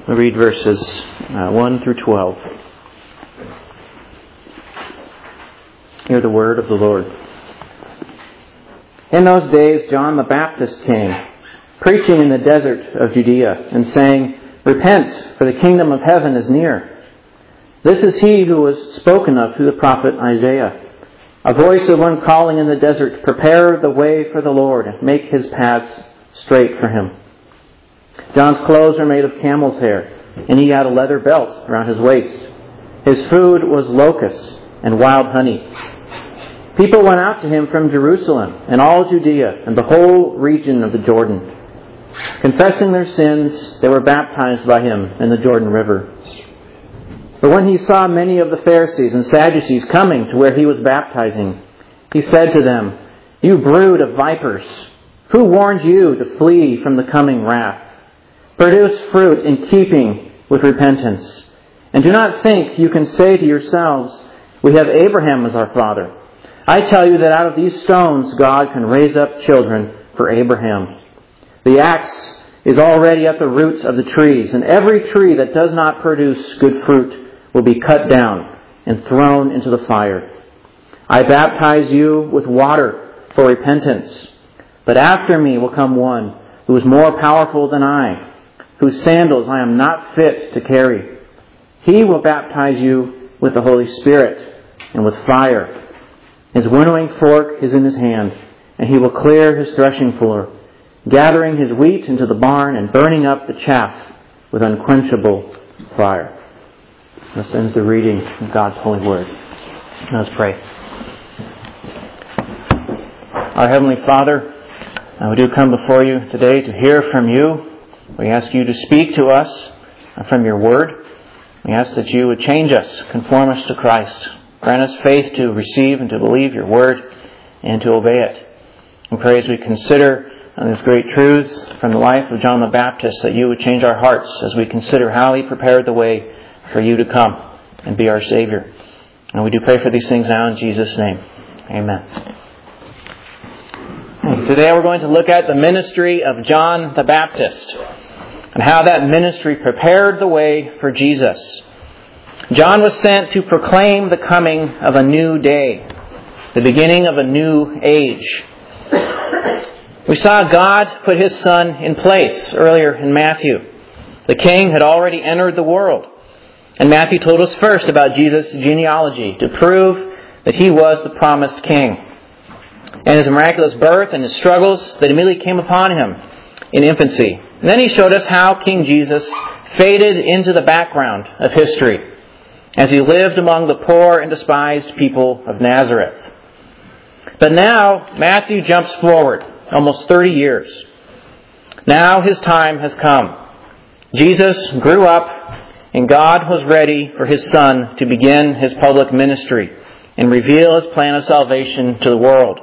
We'll read verses 1 through 12. Hear the word of the Lord. In those days John the Baptist came, preaching in the desert of Judea, and saying, "Repent, for the kingdom of heaven is near." This is he who was spoken of through the prophet Isaiah. A voice of one calling in the desert, "Prepare the way for the Lord, make his paths straight for him." John's clothes were made of camel's hair, and he had a leather belt around his waist. His food was locusts and wild honey. People went out to him from Jerusalem and all Judea and the whole region of the Jordan. Confessing their sins, they were baptized by him in the Jordan River. But when he saw many of the Pharisees and Sadducees coming to where he was baptizing, he said to them, "You brood of vipers, who warned you to flee from the coming wrath? Produce fruit in keeping with repentance. And do not think you can say to yourselves, 'We have Abraham as our father.' I tell you that out of these stones God can raise up children for Abraham. The axe is already at the roots of the trees, and every tree that does not produce good fruit will be cut down and thrown into the fire. I baptize you with water for repentance, but after me will come one who is more powerful than I, whose sandals I am not fit to carry. He will baptize you with the Holy Spirit and with fire. His winnowing fork is in his hand, and he will clear his threshing floor, gathering his wheat into the barn and burning up the chaff with unquenchable fire." This ends the reading of God's holy word. Let us pray. Our Heavenly Father, we do come before you today to hear from you. We ask you to speak to us from your word. We ask that you would change us, conform us to Christ. Grant us faith to receive and to believe your word and to obey it. We pray as we consider these great truths from the life of John the Baptist that you would change our hearts as we consider how he prepared the way for you to come and be our Savior. And we do pray for these things now in Jesus' name. Amen. Today we're going to look at the ministry of John the Baptist and how that ministry prepared the way for Jesus. John was sent to proclaim the coming of a new day, the beginning of a new age. We saw God put his Son in place earlier in Matthew. The King had already entered the world. And Matthew told us first about Jesus' genealogy to prove that he was the promised King. And his miraculous birth and his struggles that immediately came upon him in infancy. And then he showed us how King Jesus faded into the background of history as he lived among the poor and despised people of Nazareth. But now Matthew jumps forward almost 30 years. Now his time has come. Jesus grew up, and God was ready for his Son to begin his public ministry and reveal his plan of salvation to the world.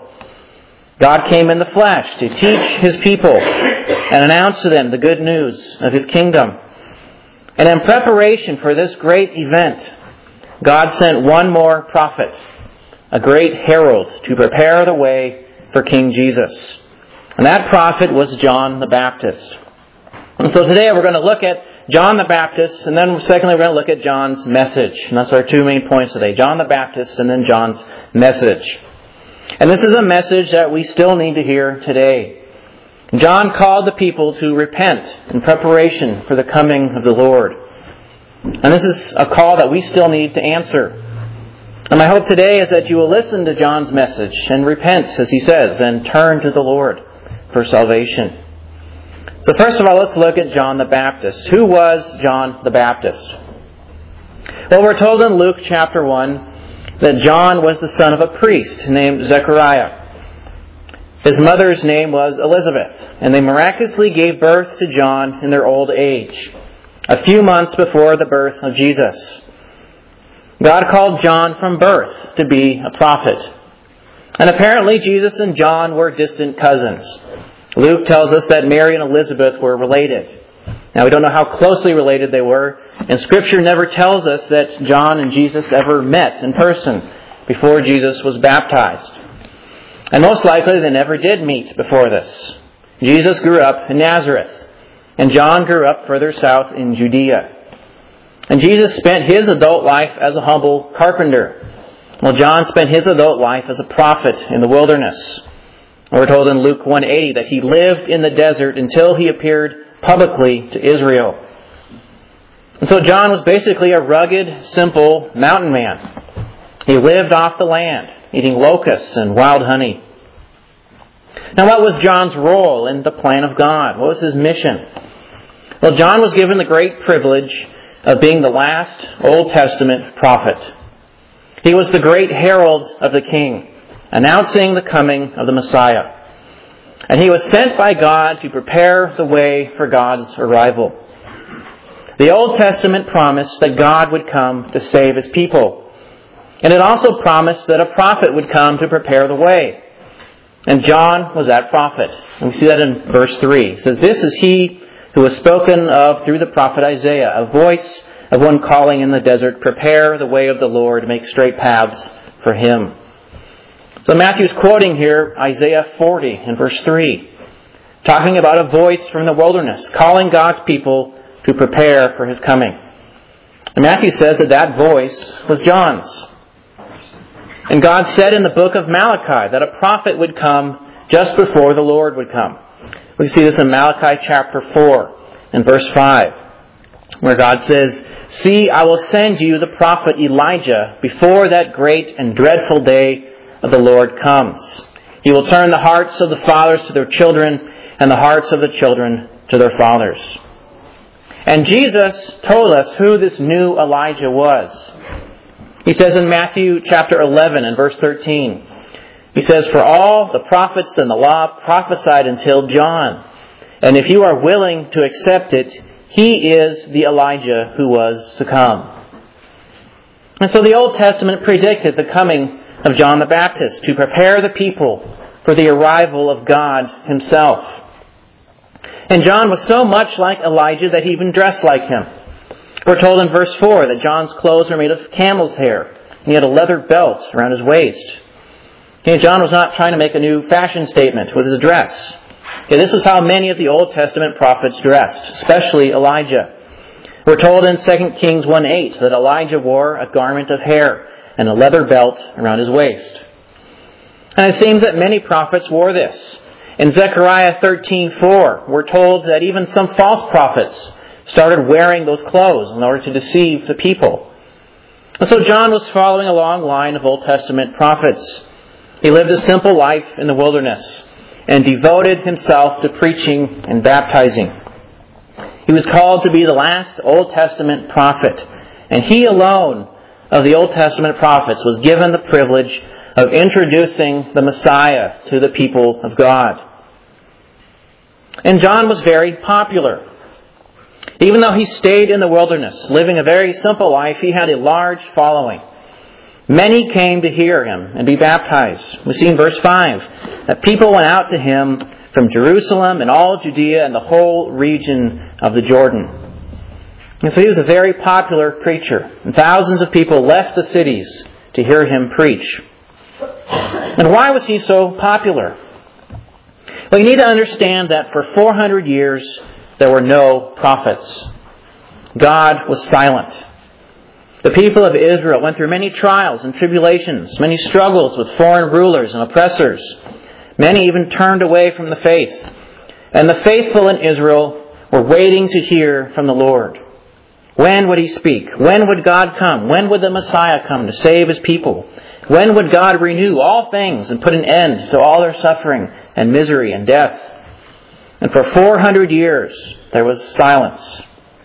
God came in the flesh to teach his people and announce to them the good news of his kingdom. And in preparation for this great event, God sent one more prophet, a great herald, to prepare the way for King Jesus. And that prophet was John the Baptist. And so today we're going to look at John the Baptist, and then secondly we're going to look at John's message. And that's our two main points today, John the Baptist and then John's message. And this is a message that we still need to hear today. John called the people to repent in preparation for the coming of the Lord. And this is a call that we still need to answer. And my hope today is that you will listen to John's message and repent, as he says, and turn to the Lord for salvation. So first of all, let's look at John the Baptist. Who was John the Baptist? Well, we're told in Luke chapter 1 that John was the son of a priest named Zechariah. His mother's name was Elizabeth, and they miraculously gave birth to John in their old age, a few months before the birth of Jesus. God called John from birth to be a prophet. And apparently Jesus and John were distant cousins. Luke tells us that Mary and Elizabeth were related. Now we don't know how closely related they were, and Scripture never tells us that John and Jesus ever met in person before Jesus was baptized. And most likely they never did meet before this. Jesus grew up in Nazareth. and John grew up further south in Judea. And Jesus spent his adult life as a humble carpenter, while John spent his adult life as a prophet in the wilderness. We're told in Luke 1:80 that he lived in the desert until he appeared publicly to Israel. And so John was basically a rugged, simple mountain man. He lived off the land, eating locusts and wild honey. Now, what was John's role in the plan of God? What was his mission? Well, John was given the great privilege of being the last Old Testament prophet. He was the great herald of the King, announcing the coming of the Messiah. And he was sent by God to prepare the way for God's arrival. The Old Testament promised that God would come to save His people. And it also promised that a prophet would come to prepare the way. And John was that prophet. And we see that in verse 3. It says, "This is he who was spoken of through the prophet Isaiah, a voice of one calling in the desert, prepare the way of the Lord, make straight paths for Him." So Matthew's quoting here Isaiah 40 in verse 3, talking about a voice from the wilderness, calling God's people to prepare for His coming. And Matthew says that that voice was John's. And God said in the book of Malachi that a prophet would come just before the Lord would come. We see this in Malachi chapter 4 and verse 5, where God says, "See, I will send you the prophet Elijah before that great and dreadful day of the Lord comes. He will turn the hearts of the fathers to their children and the hearts of the children to their fathers." And Jesus told us who this new Elijah was. He says in Matthew chapter 11 and verse 13, he says, "For all the prophets and the law prophesied until John. And if you are willing to accept it, he is the Elijah who was to come." And so the Old Testament predicted the coming of John the Baptist to prepare the people for the arrival of God Himself. And John was so much like Elijah that he even dressed like him. We're told in verse 4 that John's clothes were made of camel's hair. He had a leather belt around his waist. John was not trying to make a new fashion statement with his dress. This is how many of the Old Testament prophets dressed, especially Elijah. We're told in 2 Kings 1:8 that Elijah wore a garment of hair and a leather belt around his waist. And it seems that many prophets wore this. In Zechariah 13:4, we're told that even some false prophets started wearing those clothes in order to deceive the people. And so John was following a long line of Old Testament prophets. He lived a simple life in the wilderness and devoted himself to preaching and baptizing. He was called to be the last Old Testament prophet, and he alone of the Old Testament prophets was given the privilege of introducing the Messiah to the people of God. And John was very popular. Even though he stayed in the wilderness, living a very simple life, he had a large following. Many came to hear him and be baptized. We see in verse 5 that people went out to him from Jerusalem and all Judea and the whole region of the Jordan. And so he was a very popular preacher. And thousands of people left the cities to hear him preach. And why was he so popular? Well, you need to understand that for 400 years, there were no prophets. God was silent. The people of Israel went through many trials and tribulations, many struggles with foreign rulers and oppressors. Many even turned away from the faith. And the faithful in Israel were waiting to hear from the Lord. When would He speak? When would God come? When would the Messiah come to save His people? When would God renew all things and put an end to all their suffering and misery and death? And for 400 years, there was silence.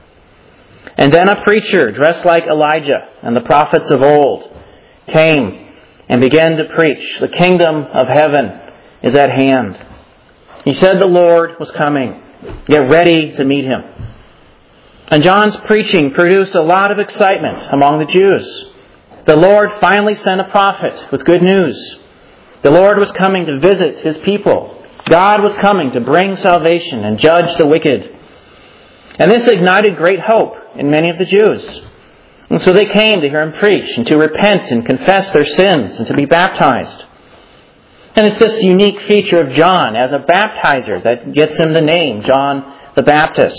And then a preacher dressed like Elijah and the prophets of old came and began to preach, "The kingdom of heaven is at hand." He said the Lord was coming. Get ready to meet Him. And John's preaching produced a lot of excitement among the Jews. The Lord finally sent a prophet with good news. The Lord was coming to visit His people. God was coming to bring salvation and judge the wicked. And this ignited great hope in many of the Jews. And so they came to hear Him preach and to repent and confess their sins and to be baptized. And it's this unique feature of John as a baptizer that gets him the name John the Baptist.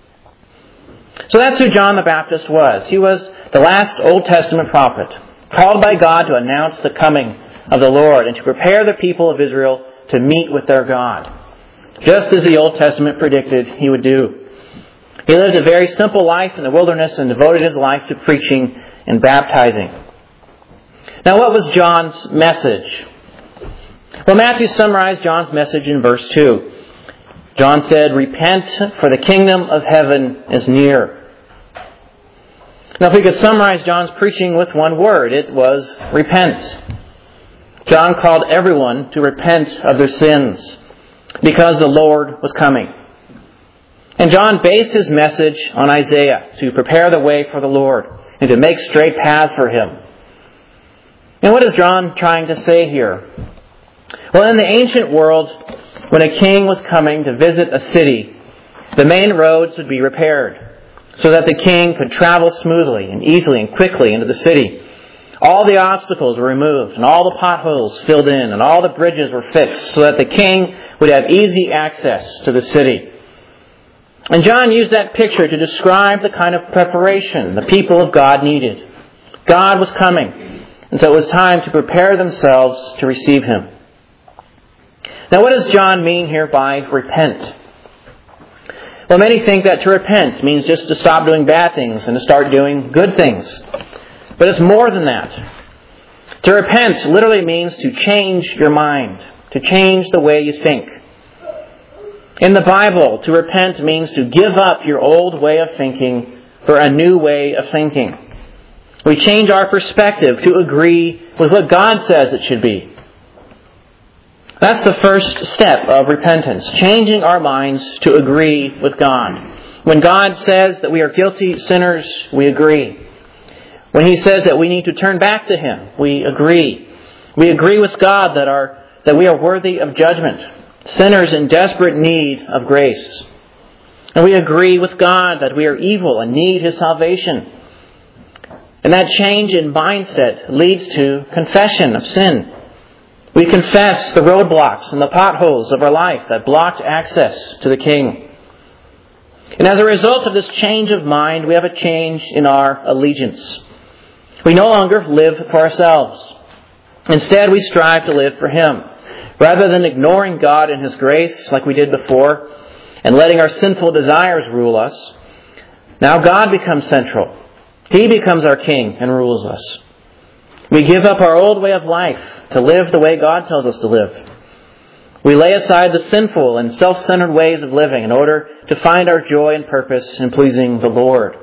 So that's who John the Baptist was. He was the last Old Testament prophet, called by God to announce the coming of the Lord and to prepare the people of Israel to meet with their God, just as the Old Testament predicted he would do. He lived a very simple life in the wilderness and devoted his life to preaching and baptizing. Now, what was John's message? Well, Matthew summarized John's message in verse 2. John said, "Repent, for the kingdom of heaven is near." Now, if we could summarize John's preaching with one word, it was repent. John called everyone to repent of their sins because the Lord was coming. And John based his message on Isaiah to prepare the way for the Lord and to make straight paths for Him. And what is John trying to say here? Well, in the ancient world, when a king was coming to visit a city, the main roads would be repaired so that the king could travel smoothly and easily and quickly into the city. All the obstacles were removed and all the potholes filled in and all the bridges were fixed so that the king would have easy access to the city. And John used that picture to describe the kind of preparation the people of God needed. God was coming, and so it was time to prepare themselves to receive Him. Now, what does John mean here by repent? Well, many think that to repent means just to stop doing bad things and to start doing good things. But it's more than that. To repent literally means to change your mind, to change the way you think. In the Bible, to repent means to give up your old way of thinking for a new way of thinking. We change our perspective to agree with what God says it should be. That's the first step of repentance, changing our minds to agree with God. When God says that we are guilty sinners, we agree. When He says that we need to turn back to Him, we agree. We agree with God that we are worthy of judgment, sinners in desperate need of grace. And we agree with God that we are evil and need His salvation. And that change in mindset leads to confession of sin. We confess the roadblocks and the potholes of our life that blocked access to the King. And as a result of this change of mind, we have a change in our allegiance. We no longer live for ourselves. Instead, we strive to live for Him. Rather than ignoring God and His grace like we did before and letting our sinful desires rule us, now God becomes central. He becomes our King and rules us. We give up our old way of life to live the way God tells us to live. We lay aside the sinful and self-centered ways of living in order to find our joy and purpose in pleasing the Lord.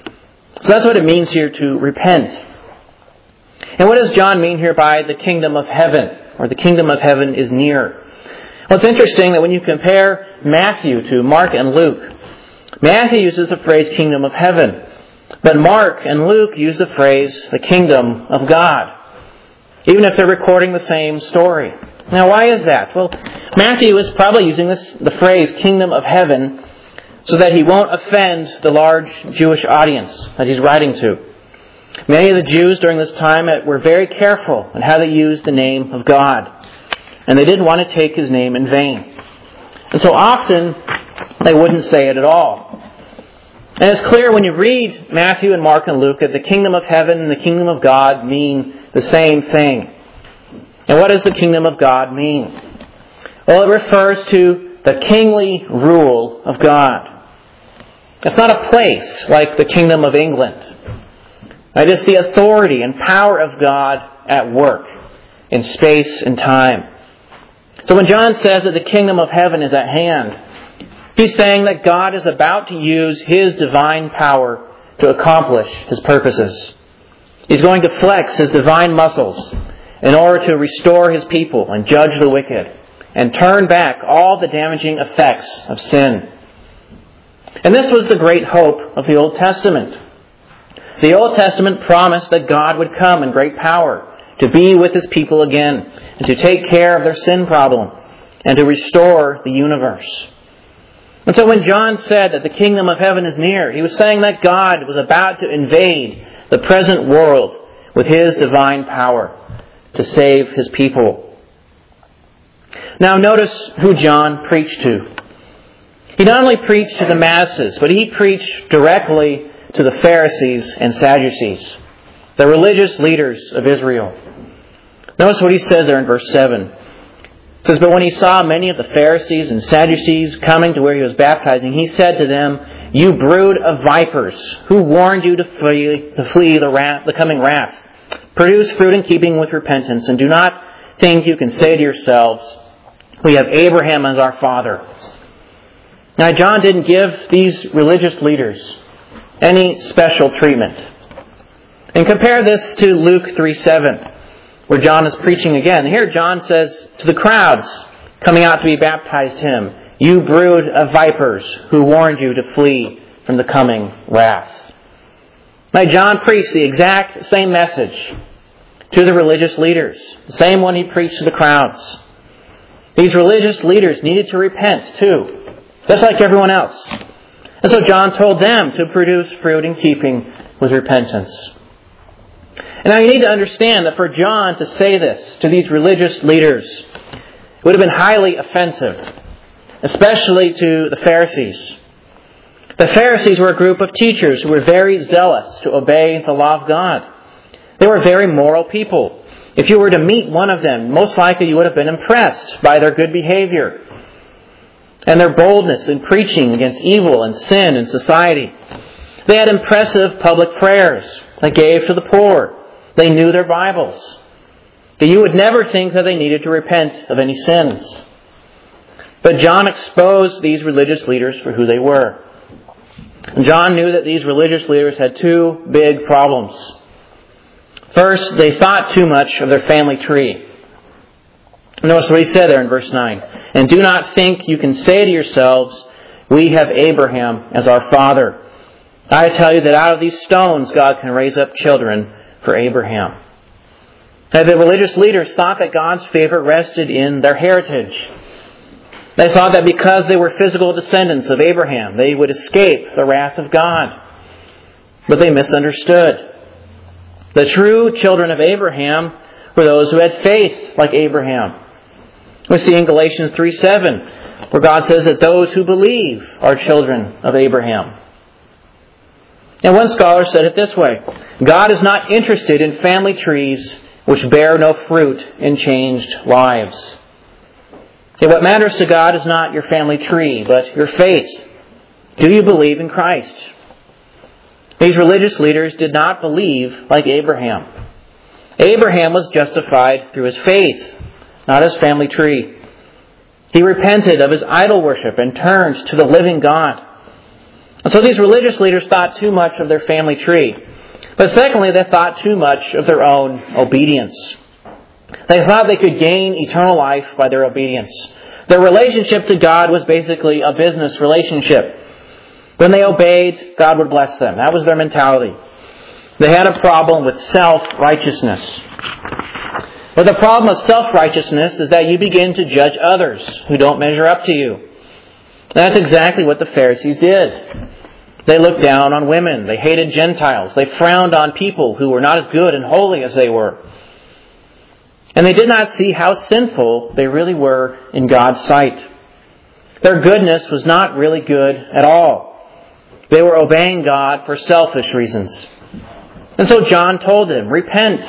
So that's what it means here to repent. And what does John mean here by the kingdom of heaven, or the kingdom of heaven is near? Well, it's interesting that when you compare Matthew to Mark and Luke, Matthew uses the phrase kingdom of heaven, but Mark and Luke use the phrase the kingdom of God, even if they're recording the same story. Now, why is that? Well, Matthew is probably using the phrase kingdom of heaven so that he won't offend the large Jewish audience that he's writing to. Many of the Jews during this time were very careful in how they used the name of God, and they didn't want to take His name in vain. And so often, they wouldn't say it at all. And it's clear when you read Matthew and Mark and Luke that the kingdom of heaven and the kingdom of God mean the same thing. And what does the kingdom of God mean? Well, it refers to the kingly rule of God. It's not a place like the kingdom of England. It is the authority and power of God at work in space and time. So when John says that the kingdom of heaven is at hand, he's saying that God is about to use His divine power to accomplish His purposes. He's going to flex His divine muscles in order to restore His people and judge the wicked and turn back all the damaging effects of sin. And this was the great hope of the Old Testament. The Old Testament promised that God would come in great power to be with His people again and to take care of their sin problem and to restore the universe. And so when John said that the kingdom of heaven is near, he was saying that God was about to invade the present world with His divine power to save His people. Now notice who John preached to. He not only preached to the masses, but he preached directly to the Pharisees and Sadducees, the religious leaders of Israel. Notice what he says there in verse 7. It says, "But when he saw many of the Pharisees and Sadducees coming to where he was baptizing, he said to them, 'You brood of vipers, who warned you to flee the coming wrath? Produce fruit in keeping with repentance, and do not think you can say to yourselves, we have Abraham as our father.'" Now, John didn't give these religious leaders any special treatment. And compare this to Luke 3:7, where John is preaching again. Here John says to the crowds coming out to be baptized him, "You brood of vipers, who warned you to flee from the coming wrath." Now, John preached the exact same message to the religious leaders, the same one he preached to the crowds. These religious leaders needed to repent too, just like everyone else. And so John told them to produce fruit in keeping with repentance. And now you need to understand that for John to say this to these religious leaders would have been highly offensive, especially to the Pharisees. The Pharisees were a group of teachers who were very zealous to obey the law of God. They were very moral people. If you were to meet one of them, most likely you would have been impressed by their good behavior and their boldness in preaching against evil and sin in society. They had impressive public prayers. They gave to the poor. They knew their Bibles. But you would never think that they needed to repent of any sins. But John exposed these religious leaders for who they were. John knew that these religious leaders had two big problems. First, they thought too much of their family tree. Notice what he said there in verse 9. "And do not think you can say to yourselves, we have Abraham as our father. I tell you that out of these stones God can raise up children for Abraham." Now, the religious leaders thought that God's favor rested in their heritage. They thought that because they were physical descendants of Abraham, they would escape the wrath of God. But they misunderstood. The true children of Abraham were those who had faith like Abraham. We see in Galatians 3:7, where God says that those who believe are children of Abraham. And one scholar said it this way: God is not interested in family trees which bear no fruit in changed lives. See, what matters to God is not your family tree, but your faith. Do you believe in Christ? These religious leaders did not believe like Abraham. Abraham was justified through his faith, not his family tree. He repented of his idol worship and turned to the living God. And so these religious leaders thought too much of their family tree. But secondly, they thought too much of their own obedience. They thought they could gain eternal life by their obedience. Their relationship to God was basically a business relationship. When they obeyed, God would bless them. That was their mentality. They had a problem with self-righteousness. But the problem of self-righteousness is that you begin to judge others who don't measure up to you. That's exactly what the Pharisees did. They looked down on women. They hated Gentiles. They frowned on people who were not as good and holy as they were. And they did not see how sinful they really were in God's sight. Their goodness was not really good at all. They were obeying God for selfish reasons. And so John told them, repent.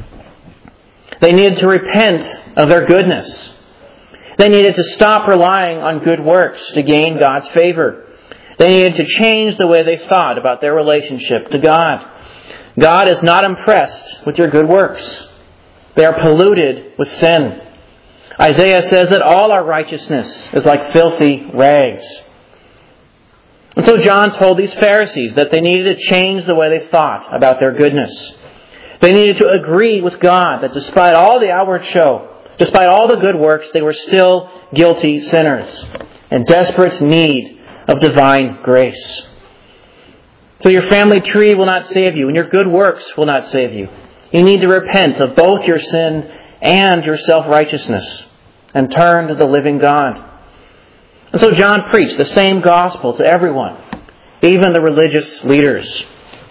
They needed to repent of their goodness. They needed to stop relying on good works to gain God's favor. They needed to change the way they thought about their relationship to God. God is not impressed with your good works. They are polluted with sin. Isaiah says that all our righteousness is like filthy rags. And so John told these Pharisees that they needed to change the way they thought about their goodness. They needed to agree with God that despite all the outward show, despite all the good works, they were still guilty sinners in desperate need of divine grace. So your family tree will not save you, and your good works will not save you. You need to repent of both your sin and your self-righteousness and turn to the living God. And so John preached the same gospel to everyone, even the religious leaders.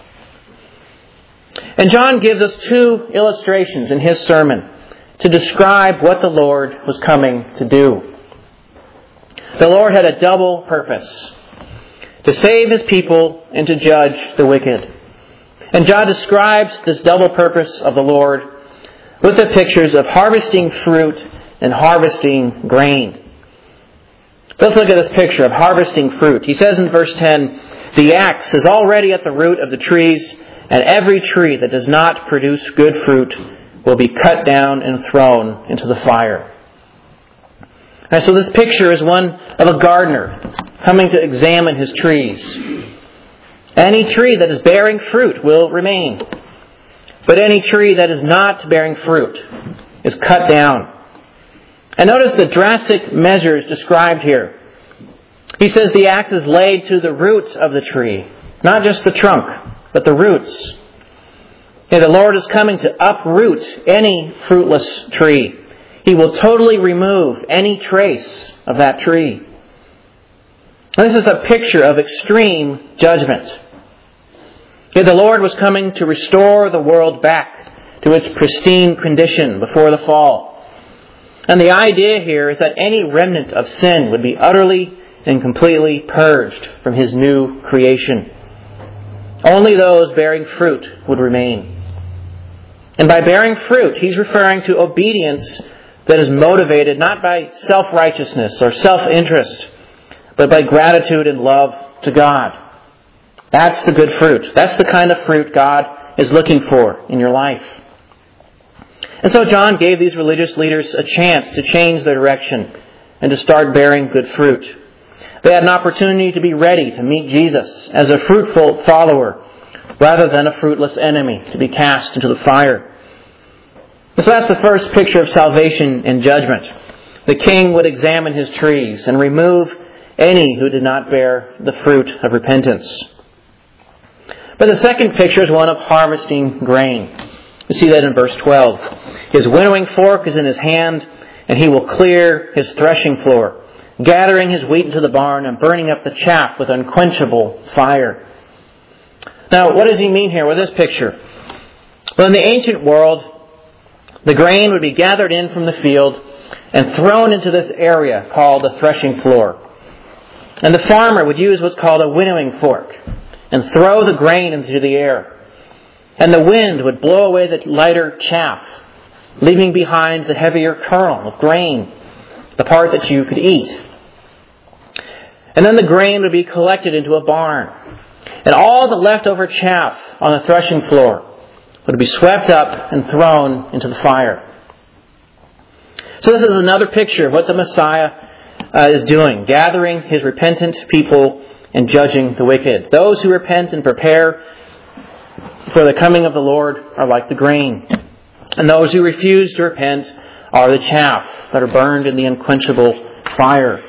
And John gives us two illustrations in his sermon to describe what the Lord was coming to do. The Lord had a double purpose: to save His people and to judge the wicked. And John describes this double purpose of the Lord with the pictures of harvesting fruit and harvesting grain. So let's look at this picture of harvesting fruit. He says in verse 10, "The axe is already at the root of the trees, and every tree that does not produce good fruit will be cut down and thrown into the fire." And so this picture is one of a gardener coming to examine his trees. Any tree that is bearing fruit will remain, but any tree that is not bearing fruit is cut down. And notice the drastic measures described here. He says the axe is laid to the roots of the tree, not just the trunk, but the roots. The Lord is coming to uproot any fruitless tree. He will totally remove any trace of that tree. This is a picture of extreme judgment. The Lord was coming to restore the world back to its pristine condition before the fall. And the idea here is that any remnant of sin would be utterly and completely purged from His new creation. Only those bearing fruit would remain. And by bearing fruit, He's referring to obedience that is motivated not by self-righteousness or self-interest, but by gratitude and love to God. That's the good fruit. That's the kind of fruit God is looking for in your life. And so John gave these religious leaders a chance to change their direction and to start bearing good fruit. They had an opportunity to be ready to meet Jesus as a fruitful follower rather than a fruitless enemy to be cast into the fire. So that's the first picture of salvation and judgment. The king would examine his trees and remove any who did not bear the fruit of repentance. But the second picture is one of harvesting grain. You see that in verse 12. His winnowing fork is in his hand, and he will clear his threshing floor, gathering his wheat into the barn and burning up the chaff with unquenchable fire. Now, what does he mean here with this picture? Well, in the ancient world, the grain would be gathered in from the field and thrown into this area called the threshing floor. And the farmer would use what's called a winnowing fork and throw the grain into the air. And the wind would blow away the lighter chaff, leaving behind the heavier kernel of grain, the part that you could eat. And then the grain would be collected into a barn. And all the leftover chaff on the threshing floor would be swept up and thrown into the fire. So this is another picture of what the Messiah is doing, gathering His repentant people and judging the wicked. Those who repent and prepare for the coming of the Lord are like the grain. And those who refuse to repent are the chaff that are burned in the unquenchable fire.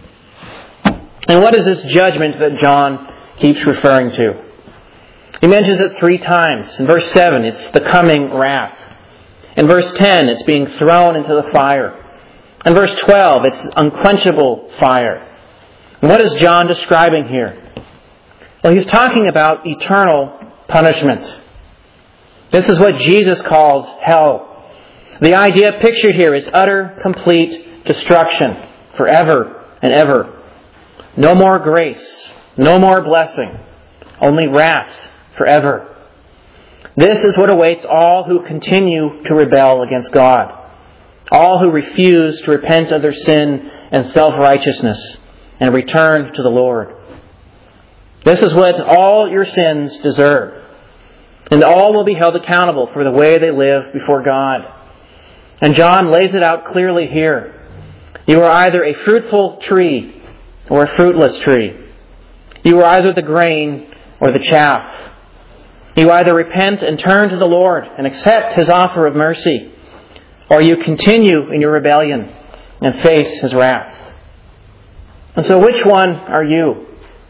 And what is this judgment that John keeps referring to? He mentions it 3 times. In verse 7, it's the coming wrath. In verse 10, it's being thrown into the fire. In verse 12, it's unquenchable fire. And what is John describing here? Well, he's talking about eternal punishment. This is what Jesus called hell. The idea pictured here is utter, complete destruction forever and ever. No more grace, no more blessing, only wrath forever. This is what awaits all who continue to rebel against God, all who refuse to repent of their sin and self-righteousness and return to the Lord. This is what all your sins deserve. And all will be held accountable for the way they live before God. And John lays it out clearly here. You are either a fruitful tree or a fruitless tree. You are either the grain or the chaff. You either repent and turn to the Lord and accept His offer of mercy, or you continue in your rebellion and face His wrath. And so which one are you?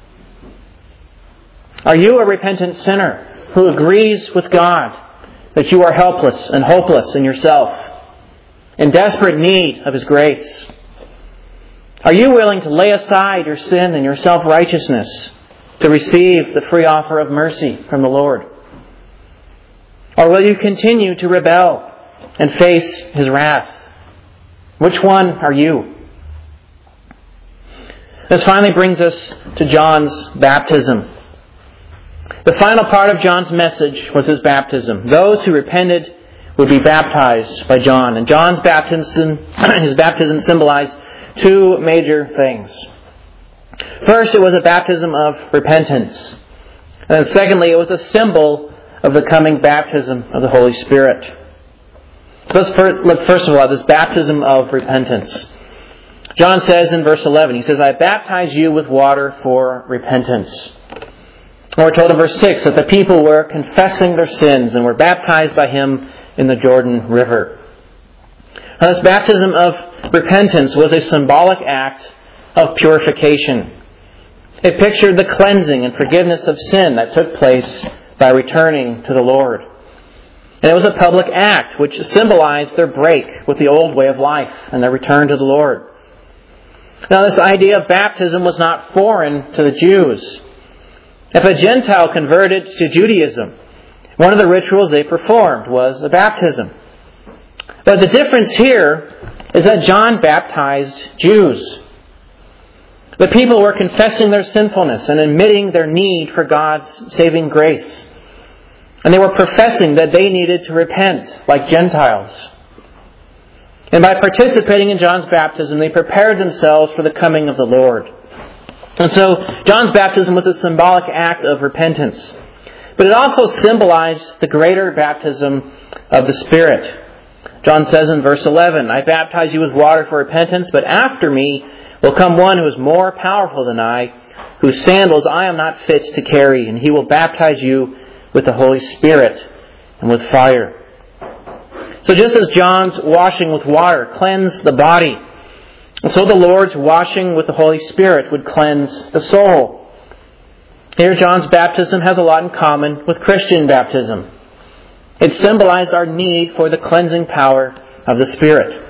Are you a repentant sinner who agrees with God that you are helpless and hopeless in yourself, in desperate need of His grace? Are you willing to lay aside your sin and your self-righteousness to receive the free offer of mercy from the Lord? Or will you continue to rebel and face His wrath? Which one are you? This finally brings us to John's baptism. The final part of John's message was his baptism. Those who repented would be baptized by John. And John's baptism, his baptism symbolized two major things. First, it was a baptism of repentance. And then secondly, it was a symbol of the coming baptism of the Holy Spirit. So let's look first of all at this baptism of repentance. John says in verse 11, he says, I baptize you with water for repentance. And we're told in verse 6 that the people were confessing their sins and were baptized by him in the Jordan River. Now, this baptism of repentance was a symbolic act of purification. It pictured the cleansing and forgiveness of sin that took place by returning to the Lord. And it was a public act which symbolized their break with the old way of life and their return to the Lord. Now, this idea of baptism was not foreign to the Jews. If a Gentile converted to Judaism, one of the rituals they performed was a baptism. But the difference here is that John baptized Jews. The people were confessing their sinfulness and admitting their need for God's saving grace. And they were professing that they needed to repent like Gentiles. And by participating in John's baptism, they prepared themselves for the coming of the Lord. And so, John's baptism was a symbolic act of repentance. But it also symbolized the greater baptism of the Spirit. John says in verse 11, I baptize you with water for repentance, but after me will come one who is more powerful than I, whose sandals I am not fit to carry, and he will baptize you with the Holy Spirit and with fire. So just as John's washing with water cleansed the body, so the Lord's washing with the Holy Spirit would cleanse the soul. Here, John's baptism has a lot in common with Christian baptism. It symbolized our need for the cleansing power of the Spirit.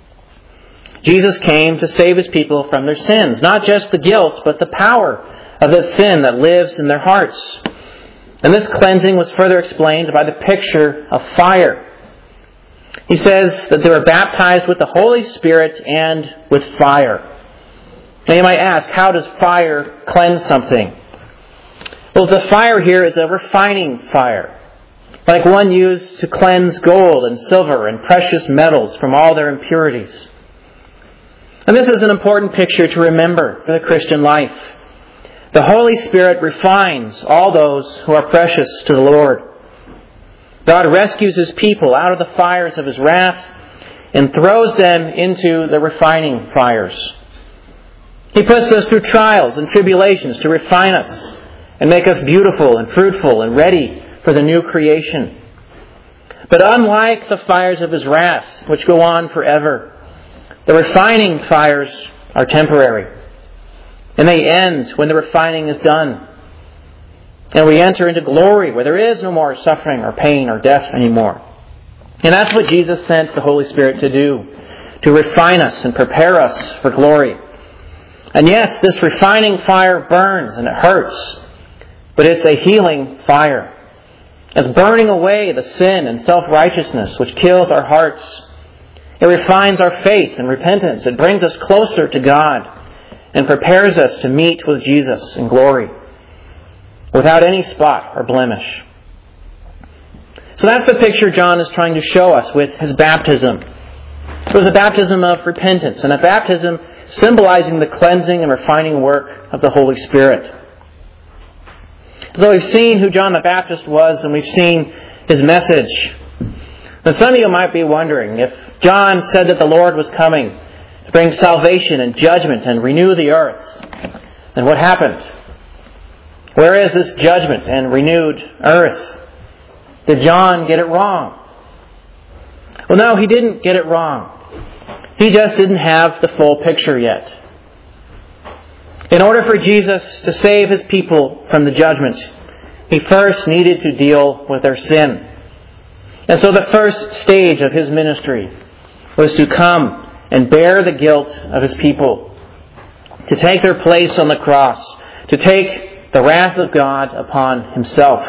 Jesus came to save His people from their sins, not just the guilt, but the power of the sin that lives in their hearts. And this cleansing was further explained by the picture of fire. He says that they were baptized with the Holy Spirit and with fire. Now you might ask, how does fire cleanse something? Well, the fire here is a refining fire, like one used to cleanse gold and silver and precious metals from all their impurities. And this is an important picture to remember for the Christian life. The Holy Spirit refines all those who are precious to the Lord. God rescues His people out of the fires of His wrath and throws them into the refining fires. He puts us through trials and tribulations to refine us and make us beautiful and fruitful and ready for the new creation. But unlike the fires of His wrath, which go on forever, the refining fires are temporary. And they end when the refining is done. And we enter into glory where there is no more suffering or pain or death anymore. And that's what Jesus sent the Holy Spirit to do, to refine us and prepare us for glory. And yes, this refining fire burns and it hurts, but it's a healing fire. It's burning away the sin and self-righteousness which kills our hearts. It refines our faith and repentance. It brings us closer to God and prepares us to meet with Jesus in glory, without any spot or blemish. So that's the picture John is trying to show us with his baptism. It was a baptism of repentance, and a baptism symbolizing the cleansing and refining work of the Holy Spirit. So we've seen who John the Baptist was, and we've seen his message. Now some of you might be wondering, if John said that the Lord was coming to bring salvation and judgment and renew the earth, then what happened? Where is this judgment and renewed earth? Did John get it wrong? Well, no, he didn't get it wrong. He just didn't have the full picture yet. In order for Jesus to save His people from the judgment, He first needed to deal with their sin. And so the first stage of His ministry was to come and bear the guilt of His people, to take their place on the cross, to take the wrath of God upon Himself.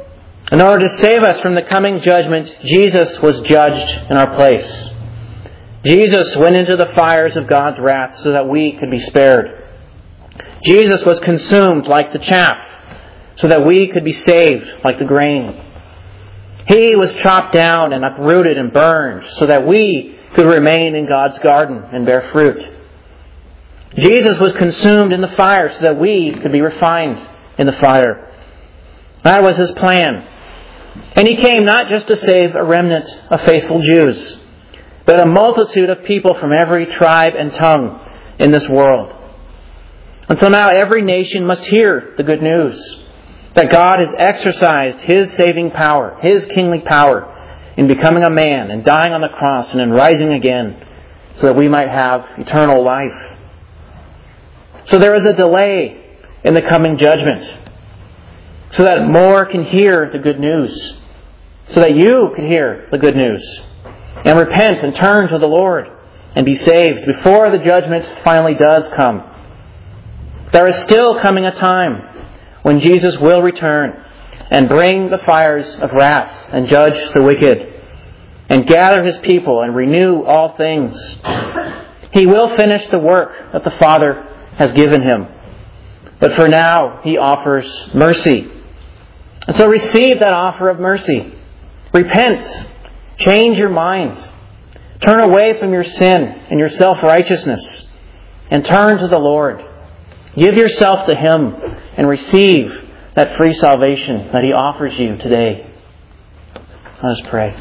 In order to save us from the coming judgment, Jesus was judged in our place. Jesus went into the fires of God's wrath so that we could be spared. Jesus was consumed like the chaff so that we could be saved like the grain. He was chopped down and uprooted and burned so that we could remain in God's garden and bear fruit. Jesus was consumed in the fire so that we could be refined in the fire. That was His plan. And He came not just to save a remnant of faithful Jews, but a multitude of people from every tribe and tongue in this world. And so now every nation must hear the good news that God has exercised His saving power, His kingly power, in becoming a man and dying on the cross and in rising again so that we might have eternal life. So there is a delay in the coming judgment so that more can hear the good news, so that you can hear the good news and repent and turn to the Lord and be saved before the judgment finally does come. There is still coming a time when Jesus will return and bring the fires of wrath and judge the wicked and gather His people and renew all things. He will finish the work that the Father has given Him. But for now, He offers mercy. And so receive that offer of mercy. Repent. Change your mind. Turn away from your sin and your self-righteousness and turn to the Lord. Give yourself to Him and receive that free salvation that He offers you today. Let us pray.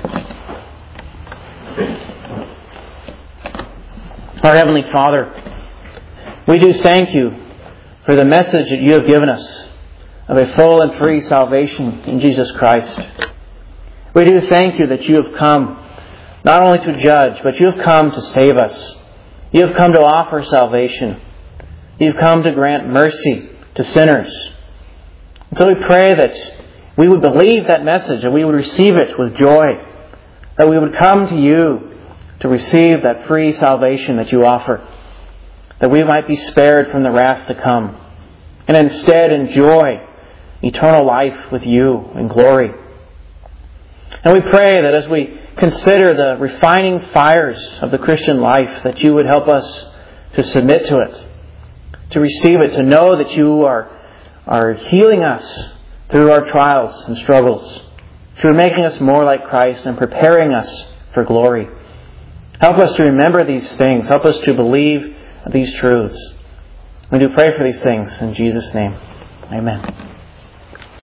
Our Heavenly Father, we do thank You for the message that You have given us of a full and free salvation in Jesus Christ. We do thank You that You have come not only to judge, but You have come to save us. You have come to offer salvation. You've come to grant mercy to sinners. And so we pray that we would believe that message and we would receive it with joy. That we would come to You to receive that free salvation that You offer. That we might be spared from the wrath to come. And instead enjoy eternal life with You in glory. And we pray that as we consider the refining fires of the Christian life, that You would help us to submit to it, to receive it, to know that You are healing us through our trials and struggles, through making us more like Christ and preparing us for glory. Help us to remember these things. Help us to believe these truths. We do pray for these things in Jesus' name. Amen.